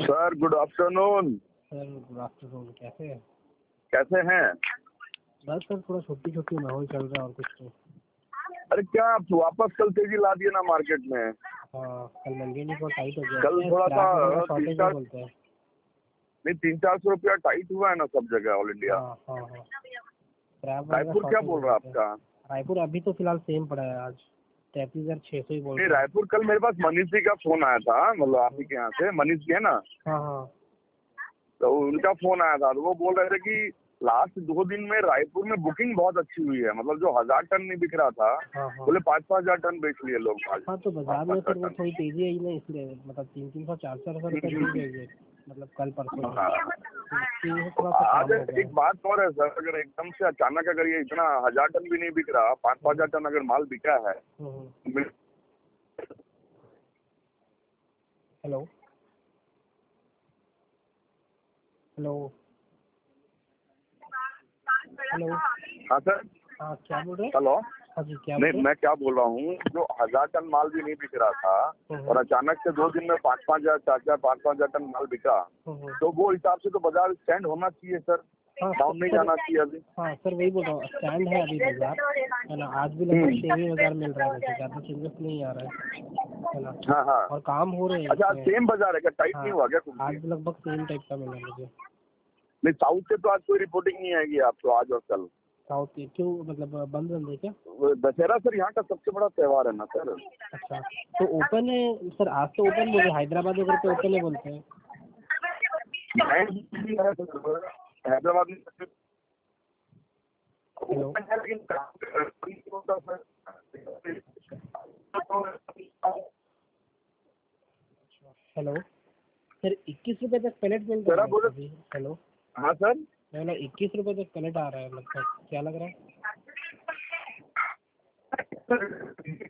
Sir good afternoon. Sir good afternoon. कैसे हैं? बस सर थोड़ा छोटी माहौल चल रहा है और कुछ तो। अरे क्या आप वापस कल तेजी ला दिए ना मार्केट में? हाँ कल मंडी नहीं थोड़ा टाइट हो गया। कल थोड़ा सा शॉर्टेज नहीं बोलते हैं। नहीं 300-400 रुपया टाइट हुआ है ना सब जगह ऑल इंडिया। हाँ। रायपुर क्या बोल रहा है आपका? रायपुर अभी तो फिलहाल सेम पड़ा है आज 33,600 ही बोल नहीं रहा है। रायपुर कल मेरे पास मनीष जी का फोन आया था, मतलब आप ही के यहाँ से मनीष जी है ना, हाँ तो उनका फोन आया था तो वो बोल रहे थे कि लास्ट 2 दिन में रायपुर में बुकिंग बहुत अच्छी हुई है, मतलब जो 1000 टन नहीं बिक रहा था हाँ। बोले 5-5 हजार टन बेच लिए लोग आज। हाँ तो बाजार में फिर वो थोड़ी तेजी आई ना, इसलिए मतलब 300-400 रुपये तेज हो गई, मतलब कल परसों थोड़ा सा आज कम हो गया। एक बात और है सर, अगर एकदम से अचानक अगर ये इतना 1000 टन भी नहीं बिक रहा, 5-5 हजार टन अगर माल बिका है। हेलो हाँ सर। हाँ क्या बोल रहे हैं? हेलो। हाँ जी क्या नहीं मैं क्या बोल रहा हूँ, जो 1000 टन माल भी नहीं बिक रहा था और अचानक से 2 दिन में 5-5 हजार 4-4 5-5 हजार टन माल बिका, तो वो हिसाब से तो बाजार स्टैंड होना चाहिए सर, डाउन नहीं जाना चाहिए अभी। हाँ सर वही बोल रहा हूँ, स्टैंड है अभी बाजार, है ना। आज भी लगभग सेम ही बाजार मिल रहा है, वैसे ज़्यादा चेंजेस नहीं आ रहा है ना। हाँ और काम हो रहे हैं। अच्छा सेम बाजार है क्या? टाइट नहीं हुआ क्या कुछ? आज लगभग सेम टाइप का मिला मुझे। नहीं साउथ से तो आज कोई रिपोर्टिंग नहीं आएगी आपको आज और कल। साउथ के क्यों, मतलब बंद है क्या? दशहरा सर यहाँ का सबसे बड़ा त्योहार है ना सर। अच्छा तो ओपन है सर, आज तो ओपन बोले, हैदराबाद वगैरह पे ओपन है बोलते हैं। हैदराबाद में हेलो हेलो सर 21 रुपये तक पैलेट मिल रहा है अभी। हेलो हाँ सर 21 रुपये तक पैलेट आ रहा है लगभग, क्या लग रहा है?